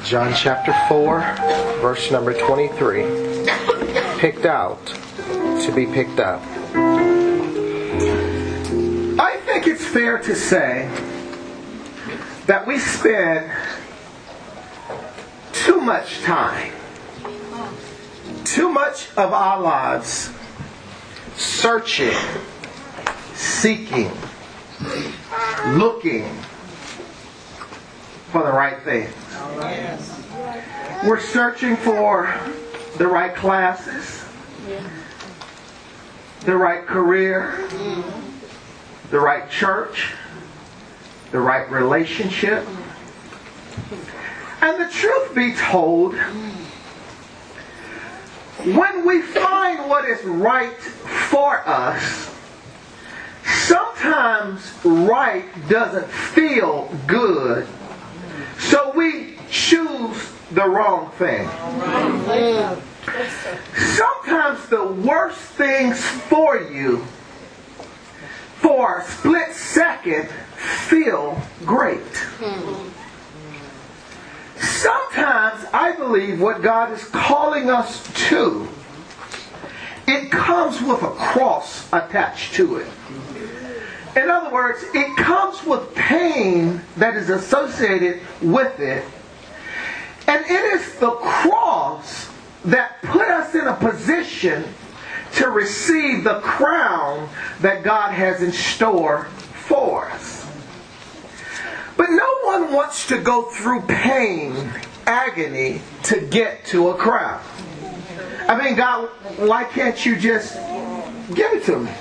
John chapter 4, verse number 23. Picked out to be picked up. I think it's fair to say that we spend too much time, too much of our lives searching, seeking, looking for the right things. We're searching for the right classes, the right career, the right church, the right relationship. And the truth be told, when we find what is right for us, sometimes right doesn't feel good, so we choose the wrong thing. Sometimes the worst things for you, for a split second, feel great. Sometimes I believe what God is calling us to, it comes with a cross attached to it. In other words, it comes with pain that is associated with it. And it is the cross that put us in a position to receive the crown that God has in store for us. But no one wants to go through pain, agony, to get to a crown. I mean, God, why can't you just give it to me?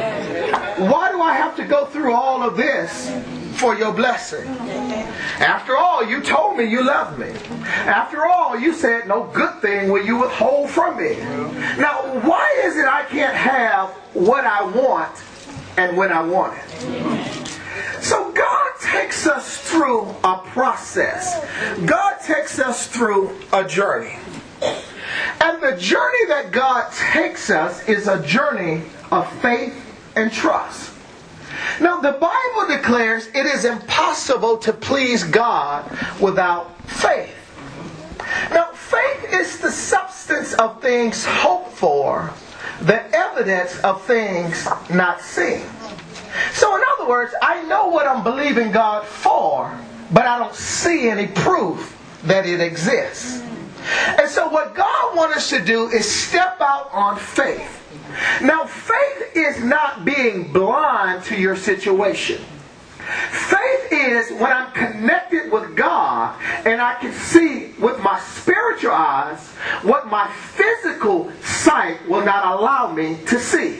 Why do I have to go through all of this for your blessing? After all, you told me you loved me. After all, you said no good thing will you withhold from me. Now, why is it I can't have what I want and when I want it? So God takes us through a process. God takes us through a journey. And the journey that God takes us is a journey of faith and trust. Now, the Bible declares it is impossible to please God without faith. Now, faith is the substance of things hoped for, the evidence of things not seen. So, in other words, I know what I'm believing God for, but I don't see any proof that it exists. And so what God wants us to do is step out on faith. Now, faith is not being blind to your situation. Faith is when I'm connected with God and I can see with my spiritual eyes what my physical sight will not allow me to see.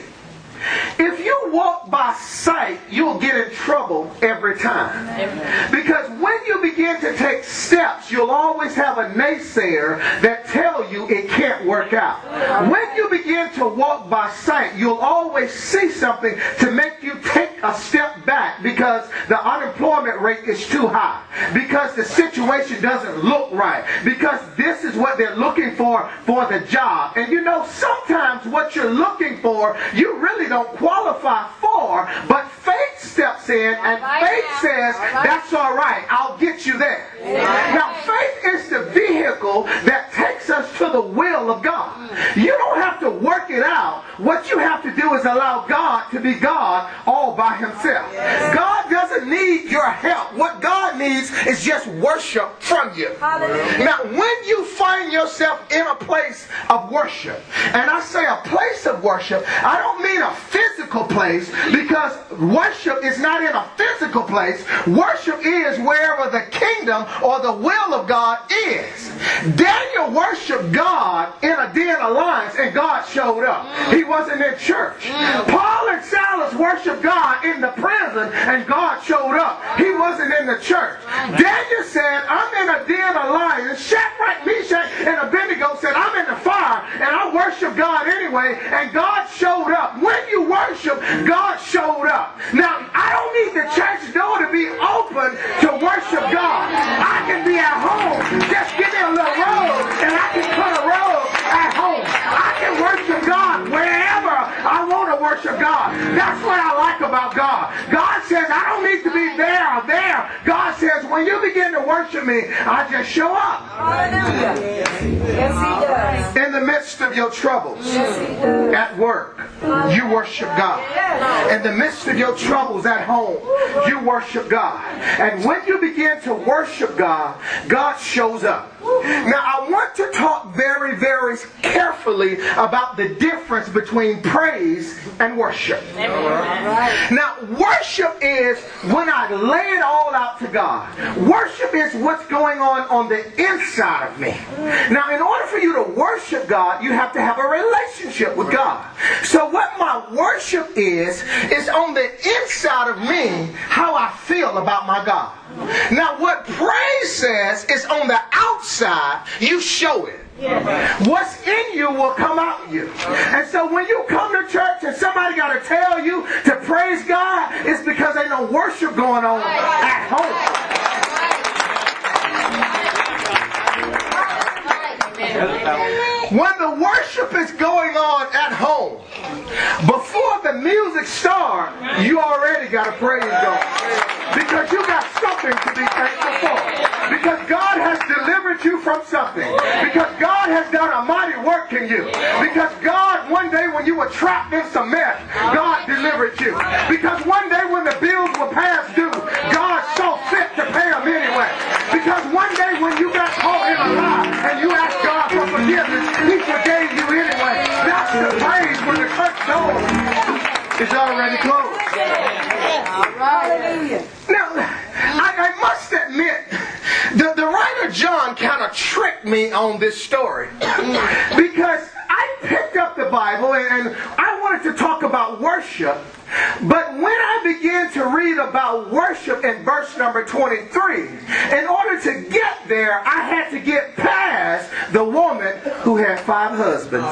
If you walk by sight, you'll get in trouble every time. Because when you begin to take steps, you'll always have a naysayer that tell you it can't work out. When you begin to walk by sight, you'll always see something to make you take a step back because the unemployment rate is too high. Because the situation doesn't look right. Because this is what they're looking for the job. And you know, sometimes what you're looking for, you really don't qualify for, but faith steps in and faith says, that's all right, I'll get you there. Now, faith is the vehicle that takes us to the will of God. You don't have to work it out. What you have to do is allow God to be God all by himself. God doesn't need your help. What God needs is just worship from you. Now, when you find yourself in a place of worship, and I say a place of worship, I don't mean a physical place, because worship is not in a physical place. Worship is wherever the kingdom or the will of God is. Daniel worshiped God in a den of lions and God showed up. He wasn't in church. Paul and Silas worshiped God in the prison and God showed up. He wasn't in the church. Daniel said, I'm in a den of lions. Shadrach, Meshach, and Abednego said, I'm in the fire and I worship God anyway, and God showed up. When you worship, God showed up. Now, I don't need the church door to be open to worship God. I can be at home. Just give me a little robe and I can put a robe at home. I can worship God wherever I want to worship God. That's what I like about God. God says I don't need to be there or there. God says when when you begin to worship me, I just show up. Hallelujah. Yes, He does. In the midst of your troubles, Yes, He does. at work, you worship God. In the midst of your troubles at home, you worship God. And when you begin to worship God, God shows up. Now, I want to talk very, very carefully about the difference between praise and worship. Now, worship is when I lay it all out to God. Worship is what's going on the inside of me. Now, in order for you to worship God, you have to have a relationship with God. So what my worship is on the inside of me, how I feel about my God. Now, what praise says is on the outside, you show it. What's in you will come out of you. And so when you come to church and somebody got to tell you to praise God, it's because ain't no worship going on at home. When the worship is going on at home, before the music starts, you already got a praise going. Because you got something to be thankful for. Because God has delivered you from something. Because God has done a mighty work in you. Because God, one day when you were trapped in some mess, God delivered you. Because one day when the bills were past due, God saw fit to pay them anyway. Because one day when you got caught in a lie and you asked God for forgiveness, He forgave you anyway. That's the praise when the church door is already closed. Now, I must admit, the writer John kind of tricked me on this story. Because I picked up the Bible and I wanted to talk about worship. But when I began to read about worship in verse number 23, in order to get there, I had to get past the woman who had 5 husbands.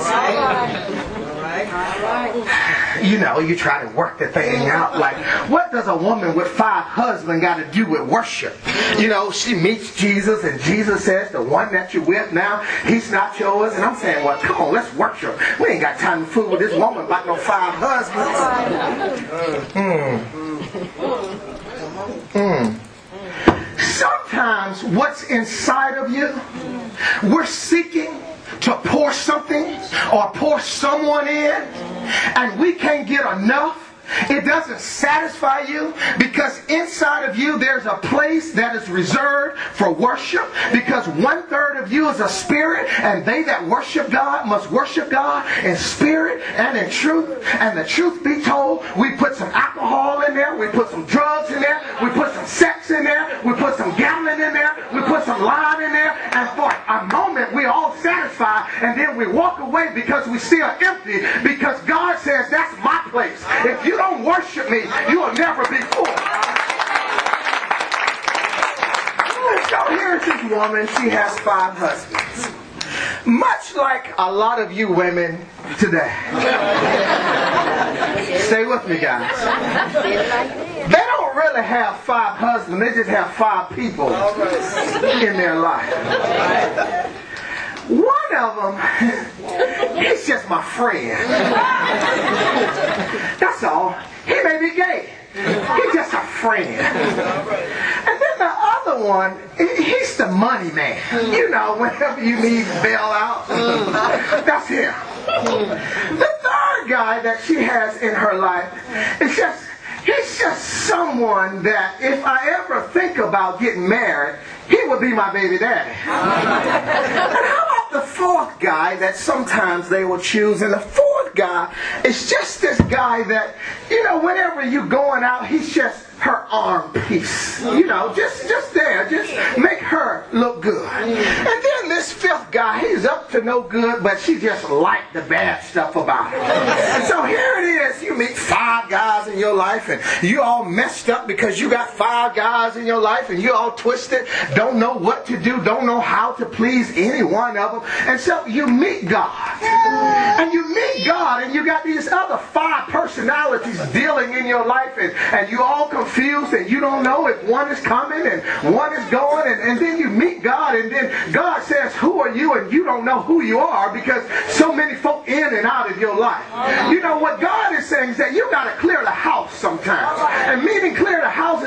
You know, you try to work the thing out. Like, what does a woman with 5 husbands got to do with worship? You know, she meets Jesus and Jesus says, the one that you're with now, he's not yours. And I'm saying, well, come on, let's worship. We ain't got time to fool with this woman about no 5 husbands. Sometimes what's inside of you, we're seeking to pour something or pour someone in, and we can't get enough. It doesn't satisfy you because inside of you there's a place that is reserved for worship, because 1/3 of you is a spirit, and they that worship God must worship God in spirit and in truth. And the truth be told, we put some alcohol in there, we put some drugs in there, we put some sex in there, we put some gambling in there, we put some lying in there, and for a moment we all satisfy, and then we walk away because we still empty, because God says that's my place. If you don't worship me, you will never be full. So here's this woman. She has 5 husbands. Much like a lot of you women today. Stay with me, guys. They don't really have 5 husbands. They just have 5 people in their life. One of them, he's just my friend. That's all. He may be gay. He's just a friend. And then the other one, he's the money man. You know, whenever you need bailout, that's him. The third guy that she has in her life is he's just someone that if I ever think about getting married, he would be my baby daddy. And how about the 4th guy that sometimes they will choose? And the 4th guy is just this guy that, you know, whenever you're going out, he's just her arm piece. You know, just there. Just make her look good. And then this 5th guy, he's up to no good, but she just liked the bad stuff about him. And so here it is. You meet 5 guys in your life, and you all messed up because you got 5 guys in your life, and you all twisted, don't know what to do, don't know how to please any one of them. And so you meet God. And you meet God, and you got these other 5 personalities dealing in your life, and you all confused, and you don't know if one is coming and one is going, and then you meet God, and then God says, who are you? And you don't know who you are because so many folk in and out of your life. You know what God is saying is that you got to clear the house sometimes. And meaning clear the house is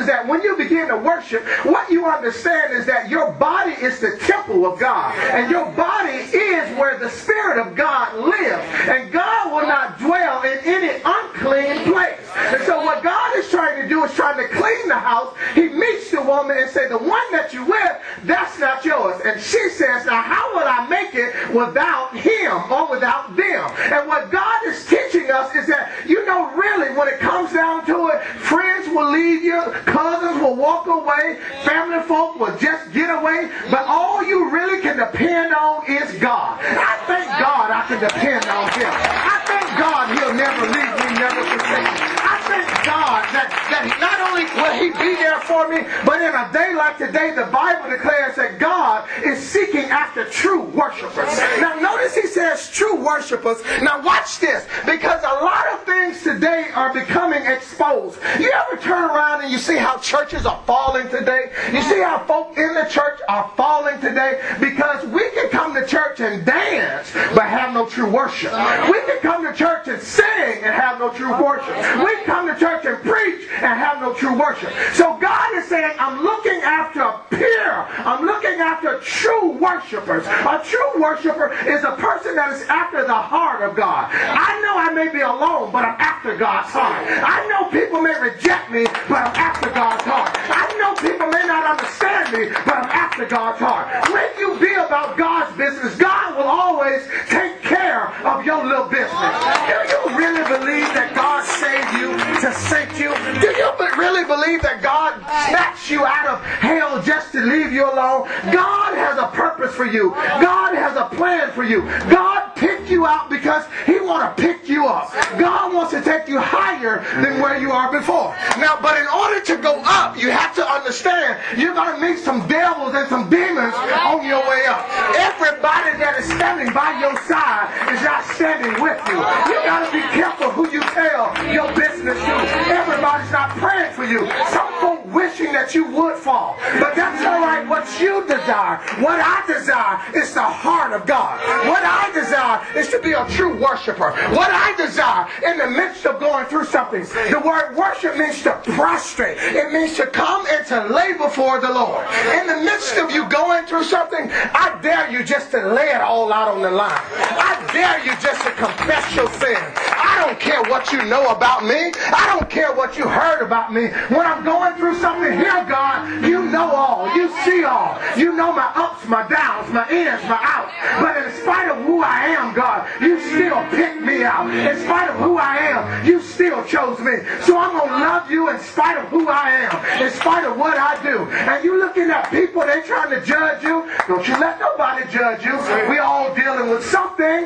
that when you begin to worship, what you understand is that your body is the temple of God. And your body is where the Spirit of God lives. And God will not dwell in any unclean place. And so what God is trying to do is trying to clean the house. He meets the woman and says, the one that you with, that's not yours. And she says, now how will I make it without him or without them? And what God is teaching us is that, really, when it comes down to it, friends will leave you, cousins will walk away, family folk will just get away, but all you really can depend on is God. I thank God I can depend on him. I thank God he'll never leave me, never forsake me. I thank God that not only will he be there for me, but in a day like today, the Bible declares that God is seeking after true worshipers. Now notice he says true worshipers. Now watch this, because a lot of things today are becoming exposed. You ever turn around and you see how churches are falling today? You see how folk in the church are falling today? Because we can come to church and dance, but have no true worship. We can come to church and sing and have no true worship. We can come to church and preach and have no true worship. So God is saying, I'm looking after a pure, I'm looking after true worshipers. A true worshiper is a person that is after the heart of God. I know I may be alone, but I'm after God's heart. I know people may reject me, but I'm after God's heart. I know people may not understand me, but I'm after God's heart. When you be about God's business, God will always take care of your little business. Do you really believe that God saved you to save you? Do you really believe that God snatched you out of hell just to leave you alone? God has a purpose for you. God has a plan for you. God picked you out because he wants to pick you up. God wants to take you higher than where you are before. Now, but in order to go up, you have to understand you're going to meet some devils and some demons on your way up. Everybody that is standing by your side is not standing with you. You got to be careful who you tell your business to. Everybody's not praying for you. Some folk wishing that you would fall. But that's all right. What you desire, what I desire is the heart of God. What I desire is to be a true worshiper. What I desire in the midst of going through something. The word worship means to prostrate. It means to come and to lay before the Lord. In the midst of you going through something, I dare you just to lay it all out on the line. I dare you just to confess your sin. I don't care what you know about me. I don't care what you heard about me. When I'm going through something, here, God, you know all. You see all. You know my ups, my downs, my ins, my outs. But in spite of who I am, God, you still picked me out. In spite of who I am, you still chose me. So I'm going to love you in spite of who I am, in spite of what I do. And you looking at people, they trying to judge you. Don't you let nobody judge you. We all dealing with something.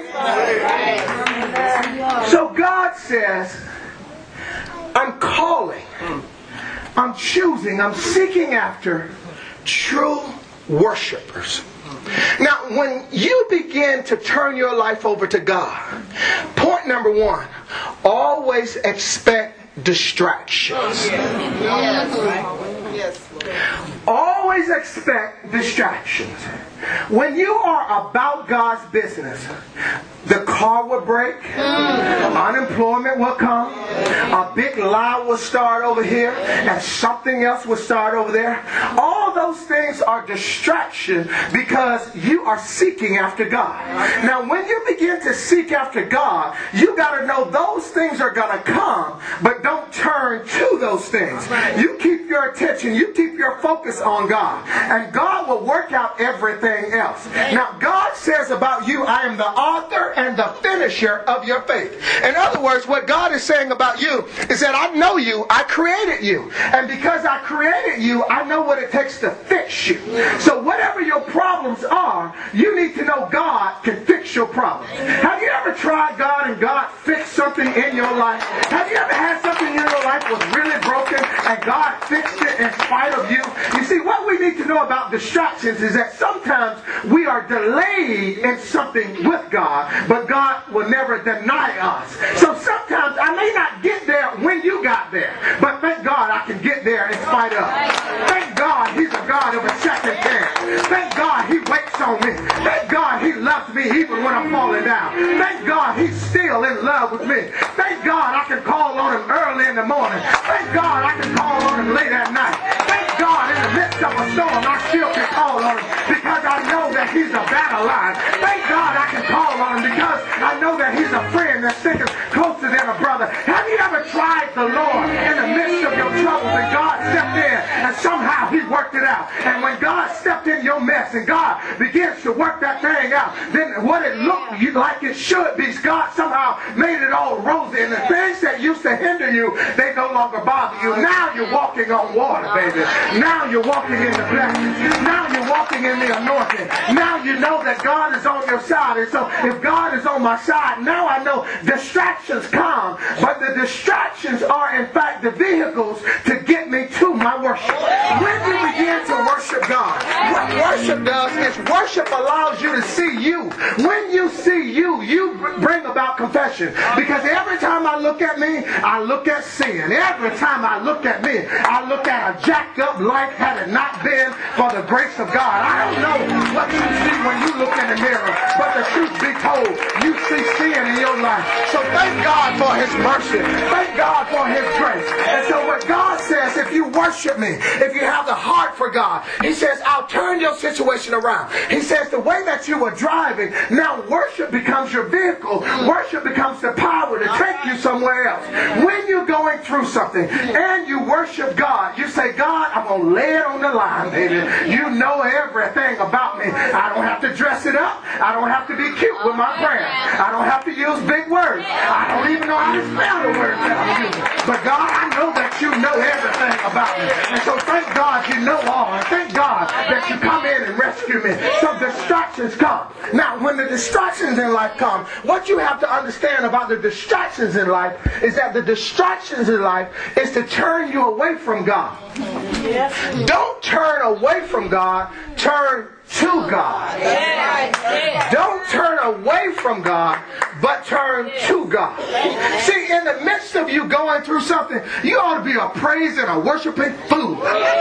So God says, I'm calling, I'm choosing, I'm seeking after true worshipers. Now, when you begin to turn your life over to God, point number one, always expect distractions. Always expect distractions. When you are about God's business, the car will break, unemployment will come, a big lie will start over here, and something else will start over there. All those things are distractions because you are seeking after God. Now, when you begin to seek after God, you got to know those things are going to come, but don't turn to those things. You keep your attention, you keep your focus on God, and God will work out everything else. Now, God says about you, I am the author and the finisher of your faith. In other words, what God is saying about you is that I know you, I created you. And because I created you, I know what it takes to fix you. So whatever your problems are, you need to know God can fix your problems. Have you ever tried God and God fixed something in your life? Have you ever had something in your life was really broken and God fixed it in spite of you? You see, what we need to know about distractions is that sometimes we are delayed in something with God, but God will never deny us. So sometimes I may not get there when you got there, but thank God I can get there in spite of. Thank God He's a God of a second chance. Thank God He waits on me. Thank God He loves me even when I'm falling down. Thank God He's still in love with me. Thank God I can call on Him early in the morning. Thank God I can call on Him late at night. storm, I still can call on him because I know that he's a battle line. Thank God I can call on him because I know that he's a friend that's sticking closer than a brother. Have you ever tried the Lord in the midst of your troubles and God stepped in and somehow he worked it out? And when God stepped in your mess and God begins to work that thing out, then what it looked like it should be, God somehow made it all rosy, and the things that used to hinder you, they no longer bother you. Now you're walking on water, baby. Now you're walking in the blessings. Now you're walking in the anointing. Now you know that God is on your side. And so if God is on my side, now I know distractions come, but the distractions are in fact the vehicles to get me to my worship. When you begin to worship God, what worship does is worship allows you to see you. When you see you, you bring about confession. Because every time I look at me, I look at sin. Every time I look at me, I look at a jacked up life had it not been for the grace of God. I don't know what you see when you look in the mirror, but the truth be told, you see sin in your life. So thank God for his mercy. Thank God for his grace. And so what God says, if you worship me, if you have the heart for God, he says, I'll turn your situation around. He says, the way that you were driving, now worship becomes your vehicle. Worship becomes the power to take you somewhere else. When you're going through something and you worship God, you say, God, I'm going to lay it on the line, baby. You know everything about me. I don't have to dress it up. I don't have to be cute with my prayer. I don't have to use big words. I don't even know how to spell the words that I'm using. But God, I know that you know everything about me. And so thank God you know all. And thank God that you come in and rescue me. So distractions come. Now, when the distractions in life come, what you have to understand about the distractions in life is that the distractions in life is to turn you away from God. Yes. Don't turn away from God, turn to God. Don't turn away from God, but turn to God. See, in the midst of you going through something, you ought to be a praise and a worshiping fool.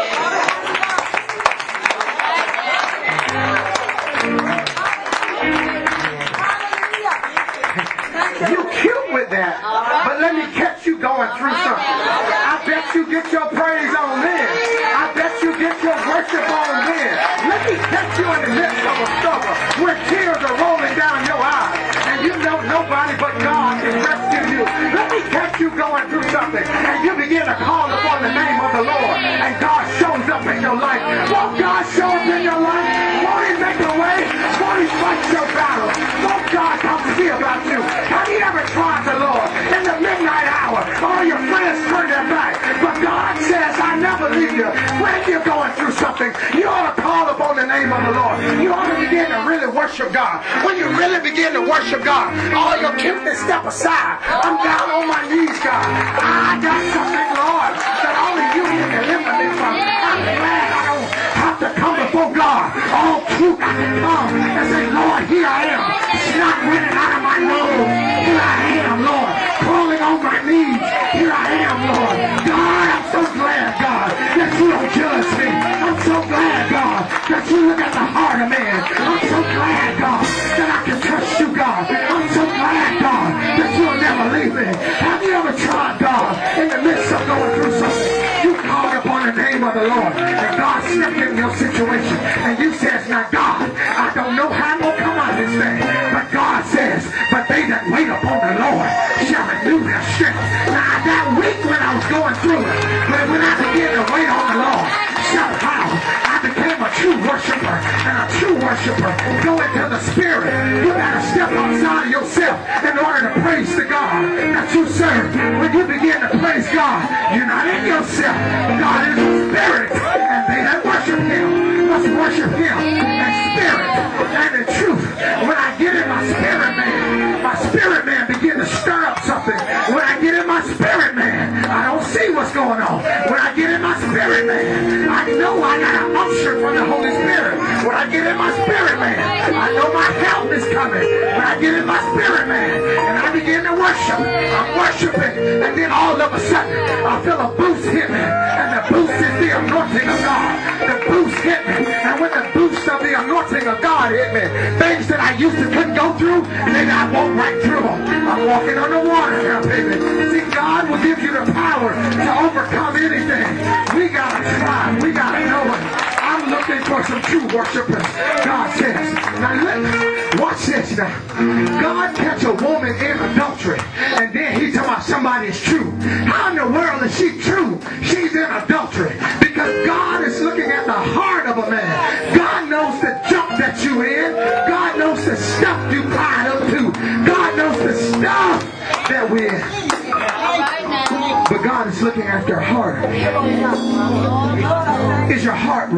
You cute with that, but let me catch you going through something. I bet you get your praise on then. I bet you get your worship on then. Let me catch you in the midst of a struggle where tears are rolling down your eyes and you know nobody but God can rescue you. Let me catch you going through something and you begin to call upon the name of the Lord and God shows up in your life. Won't God show up in your life? Won't he make a way? Won't he fight your battle? Won't God come see about you? Have you ever tried the Lord in the midnight hour? All your friends turn their back, but God says, I never leave you. When you're going through something, you ought to call upon the name of the Lord. You ought to begin to really worship God. When you really begin to worship God, all your cuteness step aside. I'm down on my knees, God. I got something, Lord, that only you can deliver me from. I'm glad I don't have to come before God. All cute, I can come and say, Lord, here I am. Snot running out of my nose. Here I am, Lord. Crawling on my knees. Here I am, Lord. God, I'm so glad, God, that you don't judge me. I'm so glad, God, that you look at the heart of man. I'm so glad, God, that I can trust you, God. I'm so glad, God, that you'll never leave me. Have you ever tried, God, in the midst of going through something? You called upon the name of the Lord, and God stepped in your situation, and you says, now, God, I don't know how I'm going to come out of this thing, but God says, but they that wait upon the Lord shall renew their strength. Now, I got weak when I was going through it, but when I began to wait on the Lord, shout how I became a true worshiper, and a true worshiper go into the spirit. You got to step outside of yourself in order to praise the God that you serve. When you begin to praise God, you're not in yourself. God is a spirit, and they that worship him must worship him in spirit and in truth. When I get in my spirit man begin to stir up something. When I get in my spirit man, I don't see what's going on. When I get in my spirit man, I know I got an unction from the Holy Spirit. When I get in my spirit man, I know my help is coming. When I get in my spirit man and I begin to worship, I'm worshiping, and then all of a sudden I feel a boost hit me, and the boost is the anointing of God. The boost hit me, and when the boost of the anointing of God hit me, things that I used to couldn't go through, and then I walk right through them. I'm walking on the water now, baby. See, God will give you the power to overcome anything. We gotta try. We gotta know it. I'm looking for some true worshipers. God says, now look, watch this now. God catch a woman in adultery, and then he talking about somebody is true. How in the world is she true? She's in adultery. Because God is looking at the heart of a man. God knows the junk that you in. God knows the stuff you tied up to. God knows the stuff that we're in. But God is looking at their heart. Is your heart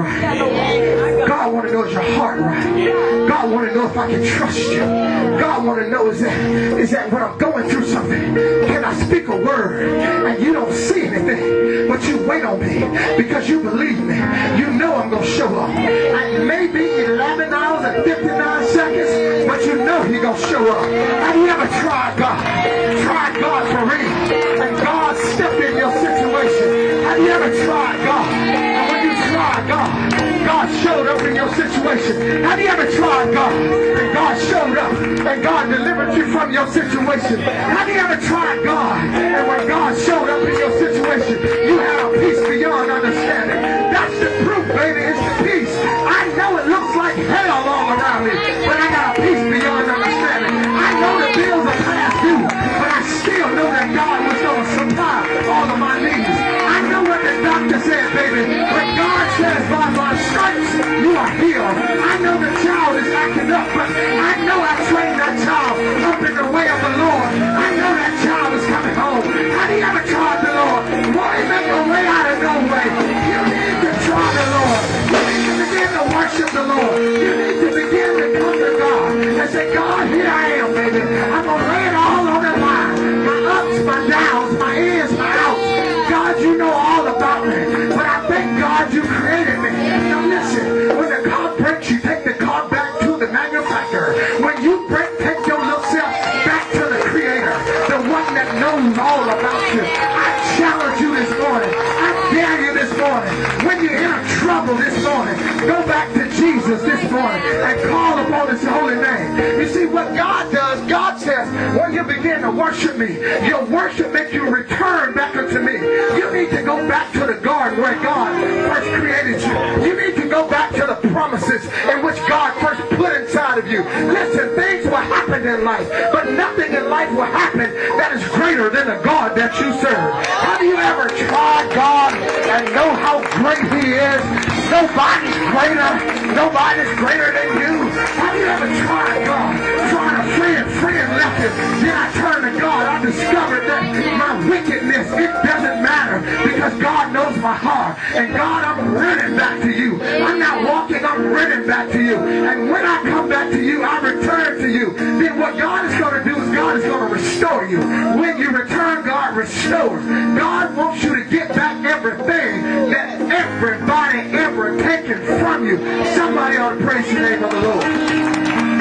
right? God want to know, is your heart right? God want to know if I can trust you. God want to know, is that when I'm going through something, can I speak a word and you don't see anything, but you wait on me because you believe me. You know I'm going to show up. And maybe 11 hours and 59 seconds, but you know He's going to show up. Have you ever tried God? Tried God for real? And God stepped in your situation. Have you ever tried God? And when you tried God, God showed up in your situation. Have you ever tried God? And God showed up and God delivered you from your situation. Have you ever tried God? And when God showed up in your situation, you had a peace beyond understanding. That's the proof, baby. It's the peace. I know it looks like hell all around me, but I got a peace beyond understanding. I know the bills are past due, but I still know that God was going to supply all of my needs. I know what the doctor said, baby. When God says, by my stripes, you are healed. I know the child is acting up, but I know I trained that child up in the way of the Lord. I know that child is coming home. Have you ever tried the Lord? Won't He make a way out of no way? You need to try the Lord. You need to begin to worship the Lord. You need to begin to come to God and say, God, here I am, baby. I'm going to lay it all on the line. My ups, my downs, my ins, my outs. God, you know all about me. But I thank God you created me. Now listen, when the car breaks, you take the car back to the manufacturer. When you break, take your little self back to the Creator, the one that knows all about you. I challenge you this morning. I dare you this morning. When you're in trouble this morning, go back to Jesus this morning and call upon His holy name. You see what God does? God says, when you begin to worship me, your worship makes you return back unto me. You need to go back to the garden where God first created you. You need to go back to the promises in which God first put inside of you. Listen, things will happen in life, but nothing in life will happen that is greater than the God that you serve. Have you ever tried God and know how great He is? Nobody's greater. Nobody's greater than you. Have you ever tried God? Tried a friend left it. Then I turned to God. I discovered that my wickedness, it doesn't matter because God knows my heart. And God, I'm running back to you. I'm not walking, I'm running back to you. And when I come back to you, I return to you. Then what God is going to do is God is going to restore you. When you return, God restores. God wants you to get back everything that everybody ever taken from you. Somebody ought to praise the name of the Lord.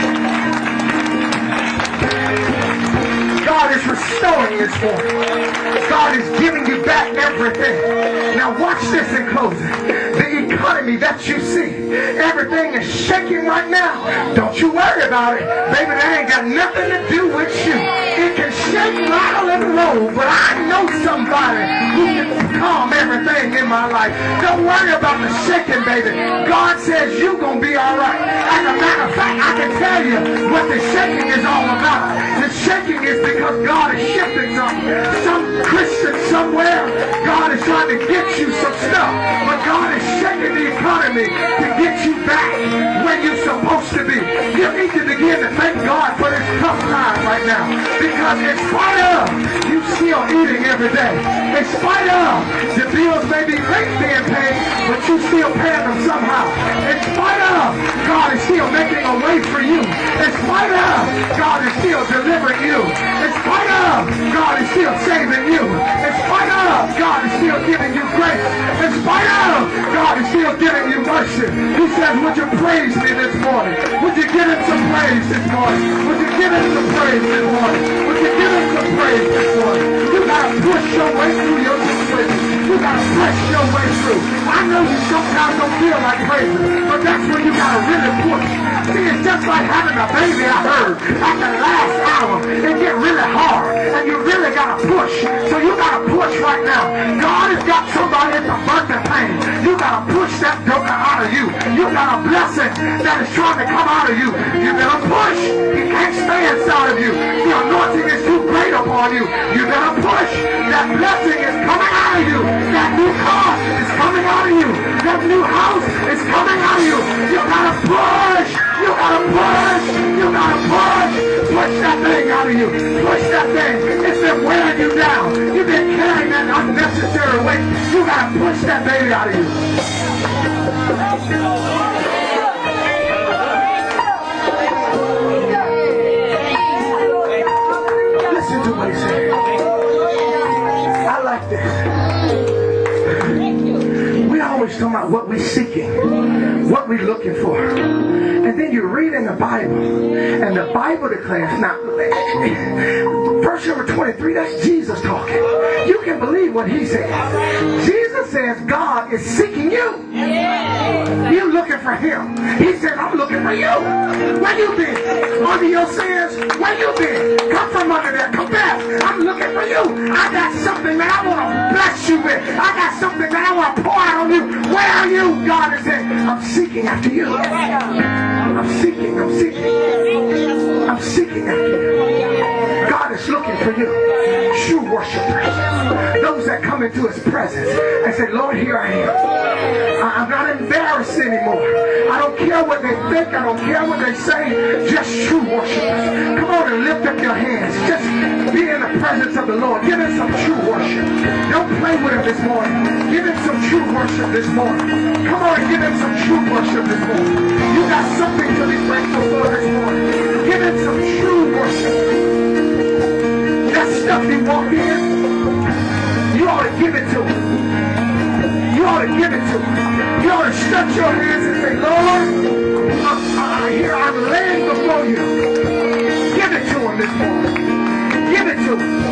God is restoring this morning. God is giving you back everything. Now watch this in closing. The economy that you see, everything is shaking right now. Don't you worry about it. Baby, that ain't got nothing to do with you. It can shake, rattle, and roll, but I know somebody who can calm everything in my life. Don't worry about the shaking, baby. God says you're going to be all right. As a matter of fact, I can tell you what the shaking is all about. The shaking is because God is shifting something. Some Christian somewhere, God is trying to get you some stuff, but God is shaking the economy to get you back where you're supposed to be. You need to begin to thank God for this tough time right now, because in spite of you still eating every day, in spite of the bills may be late being paid, but you still paying them somehow. In spite of God is still making a way for you. In spite of God is still delivering you. In spite of God is still saving you. In spite of God is still giving you grace. In spite of God is still giving you mercy. He says, would you praise me this morning? Would you give Him some praise this morning? Would you give Him some praise this morning? Would you give Him some praise this morning? You gotta push your way through your situation. You gotta press your way through. I know you sometimes don't feel like praising, but that's when you gotta really push. See, it's just like having a baby, I heard, at the last hour. It get really hard, and you really got got to push. So you got to push right now. God has got somebody at the birthing pain. You got to push that joker out of you. You got a blessing that is trying to come out of you. You better push. It can't stay inside of you. The anointing is too great upon you. You better push. That blessing is coming out of you. That new car is coming out of you. That new house is coming out of you. You gotta push. You gotta push. You gotta push. Push that thing out of you. Push that thing. It's been wearing you down. You've been carrying that unnecessary weight. You gotta push that baby out of you. Listen to what he said. I like this. We always talk about what we're seeking, what we're looking for. And then you read in the Bible, and the Bible declares, now, verse number 23, that's Jesus talking. You can believe what he says. Jesus says God is seeking you. You're looking for him. He said, I'm looking for you. Where you been? Under your sins? Where you been? Come from under there. Come back. I'm looking for you. I got something that I want to bless you with. I got something that I want to pour out on you. Where are you? God is saying, I'm seeking after you. I'm seeking after you. God is looking for you. True worshipers. Those that come into his presence and say, Lord, here I am. I'm not embarrassed anymore. I don't care what they think. I don't care what they say. Just true worshipers. Come on and lift up your hands. Just be in the presence of the Lord. Give him some true worship. Don't play with him this morning. Give him some true worship this morning. Come on and give him some true worship this morning. You got something to be thankful for this morning. Give him some true worship. That stuff he walked in, you ought to give it to him. You ought to give it to him. You ought to stretch your hands and say, Lord, here I'm laying before you. Give it to him this morning. Give it to him.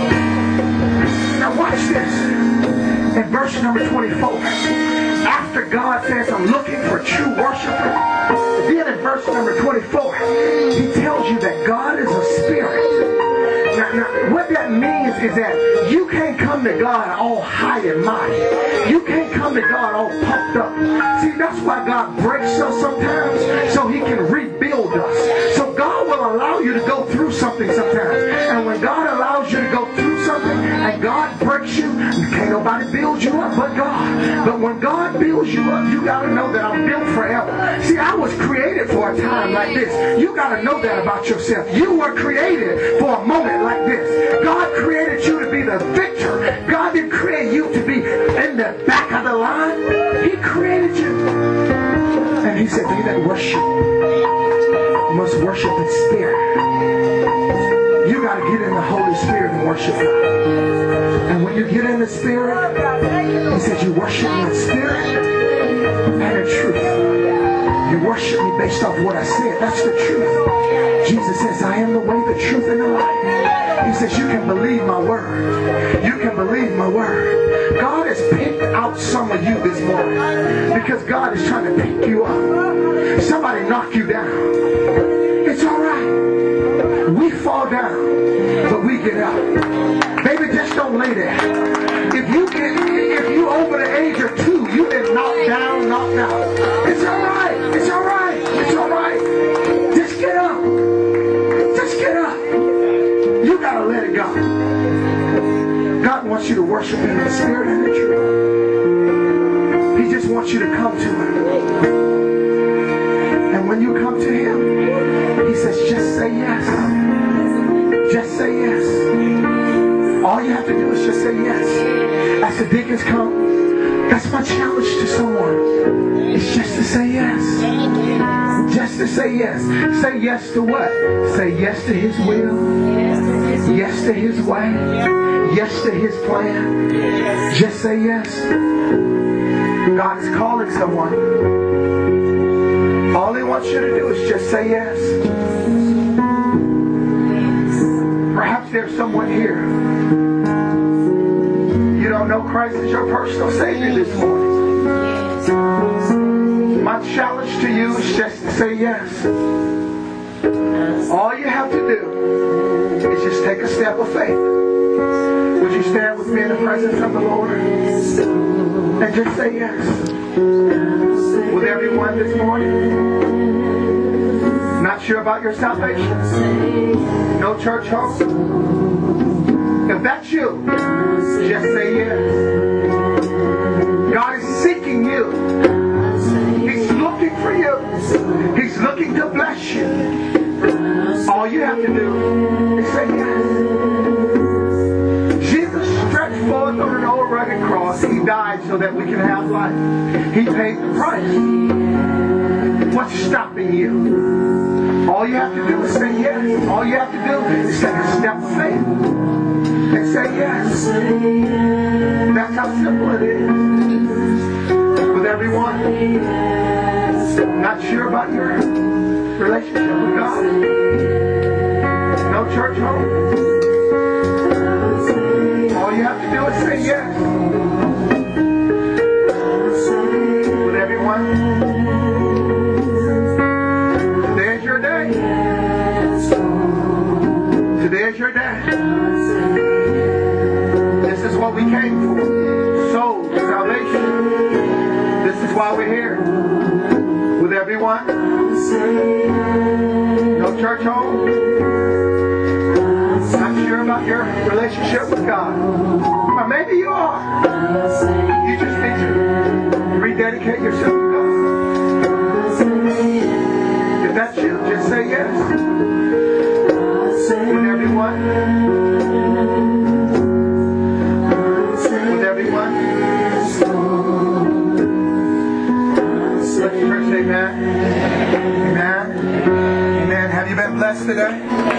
Now watch this. In verse number 24, after God says, I'm looking for true worshipers, then in verse number 24, he tells you that God is a spirit. Now, what that means is that you can't come to God all high and mighty. You can't come to God all pumped up. See, that's why God breaks us sometimes, so he can rebuild us. So God will allow you to go through something sometimes. And when God allows you to go through something and God breaks you, can't nobody build you up but God. But when God builds you up, you got to know that I'm built forever. See, I was created for a time like this. You got to know that about yourself. You were created for a moment like this. God created you to be the victor. God didn't create you to be in the back of the line. He created you. And he said, they that worship must worship in spirit. You got to get in the Holy Spirit and worship God. And when you get in the Spirit, he says you worship me in spirit and in truth. You worship me based off what I said. That's the truth. Jesus says, I am the way, the truth, and the life. He says, you can believe my word. You can believe my word. God has picked out some of you this morning because God is trying to pick you up. Somebody knock you down. It's all right. We fall down, but we get up. Baby, just don't lay there. If you over the age of 2, you've been knocked down, knocked out. It's all right. It's all right. It's all right. Just get up. Just get up. You gotta let it go. God wants you to worship him in the spirit and the truth. He just wants you to come to him. And when you come to him, he says, just say yes. Just say yes. All you have to do is just say yes. As the deacons come, that's my challenge to someone. It's just to say yes. Just to say yes. Say yes to what? Say yes to his will. Yes to his way. Yes to his plan. Just say yes. God is calling someone. All he wants you to do is just say yes. Perhaps there's someone here. You don't know Christ as your personal Savior this morning. My challenge to you is just to say yes. All you have to do is just take a step of faith. Would you stand with me in the presence of the Lord and just say yes? With everyone this morning? Not sure about your salvation? No church home? If that's you, just say yes. God is seeking you. He's looking for you. He's looking to bless you. All you have to do is say yes. Jesus stretched forth on an old rugged cross. He died so that we can have life. He paid the price. What's stopping you? All you have to do is say yes. All you have to do is take a step of faith and say yes. That's how simple it is. With everyone, not sure about your relationship with God. No church home. All you have to do is say yes. With everyone, today is your day. Today is your day. This is what we came for. Soul salvation. This is why we're here. With everyone. No church home. Not sure about your relationship with God. Or maybe you are. You just need to rededicate yourself to God. If that's you, just say yes. With everyone. With everyone. Let the church say amen. Amen. Amen. Have you been blessed today?